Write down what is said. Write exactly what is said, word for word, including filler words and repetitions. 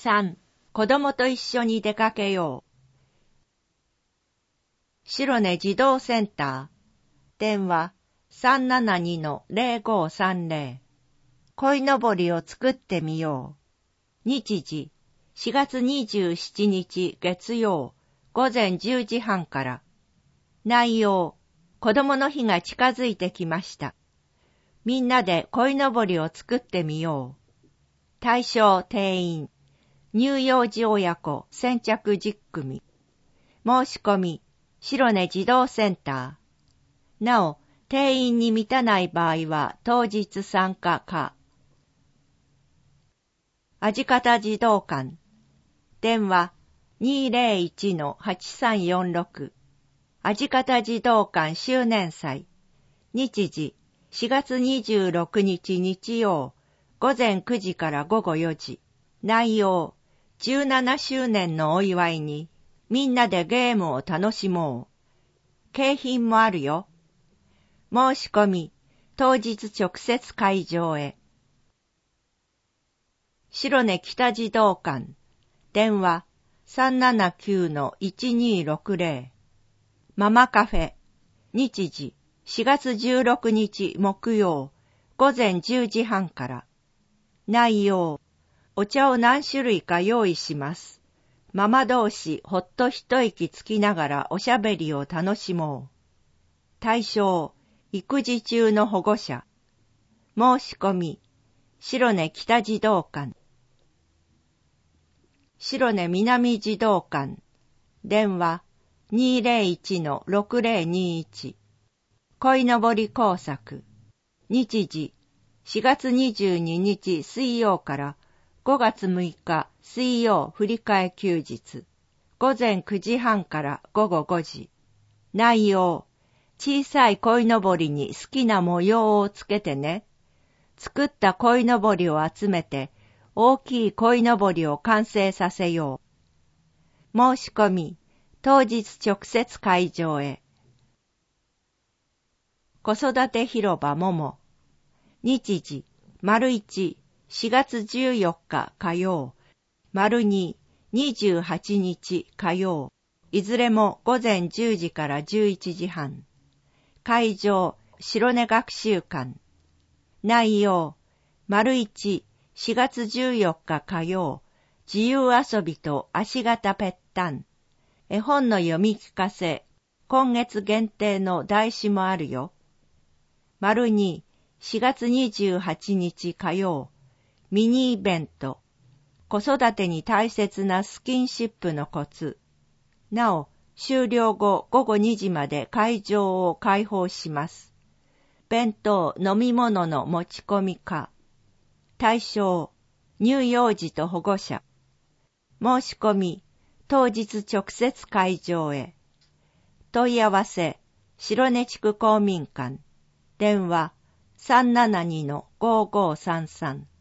さん、子供と一緒に出かけよう。白根児童センター。電話 さんななにのゼロごさんゼロ。鯉のぼりを作ってみよう。日時、しがつにじゅうしちにち月曜、ごぜんじゅうじはんから。内容、子供の日が近づいてきました。みんなで鯉のぼりを作ってみよう。対象定員、乳幼児親子先着じゅっくみ。申し込み、白根児童センター。なお、定員に満たない場合は当日参加か。味方児童館。電話 にーぜろいちのはちさんよんろく。味方児童館周年祭。日時、しがつにじゅうろくにち日曜、ごぜんくじからごごよじ。内容、じゅうななしゅうねんのお祝いに、みんなでゲームを楽しもう。景品もあるよ。申し込み、当日直接会場へ。白根北児童館。電話 さんななきゅうのいちにろくゼロ。ママカフェ。日時、しがつじゅうろくにち木曜、ごぜんじゅうじはんから。内容、お茶を何種類か用意します。ママ同士ほっと一息つきながらおしゃべりを楽しもう。対象、育児中の保護者。申し込み、白根北児童館。白根南児童館。電話 にーぜろいちのろくぜろにいち。鯉のぼり工作。日時、しがつにじゅうににち水曜からごがつむいか水曜振り替え休日。ごぜんくじはんからごごごじ。内容、小さい鯉のぼりに好きな模様をつけてね。作った鯉のぼりを集めて大きい鯉のぼりを完成させよう。申し込み、当日直接会場へ。子育て広場もも。日時、丸一、しがつじゅうよっか火曜、丸二、にじゅうはちにち火曜、いずれもごぜんじゅうじからじゅういちじはん。会場、白根学習館。内容、丸一、しがつじゅうよっか火曜、自由遊びと足型ぺったん。絵本の読み聞かせ、今月限定の台紙もあるよ。丸二、しがつにじゅうはちにち火曜、ミニイベント。子育てに大切なスキンシップのコツ。なお、終了後ごごにじまで会場を開放します。弁当、飲み物の持ち込みか。対象、乳幼児と保護者。申し込み、当日直接会場へ。問い合わせ、白根地区公民館。電話 さんななにのごごさんさん。